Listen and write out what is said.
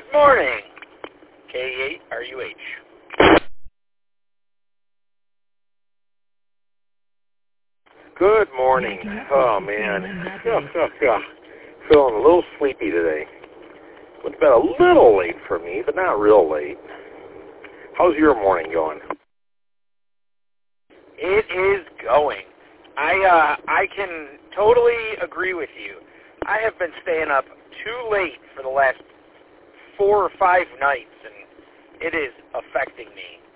morning. K8RUH. Good morning. Oh, man. Feeling a little sleepy today. Went to bed a little late for me, but not real late. How's your morning going? It is going. I can totally agree with you. I have been staying up too late for the last 4 or 5 nights, and it is affecting me.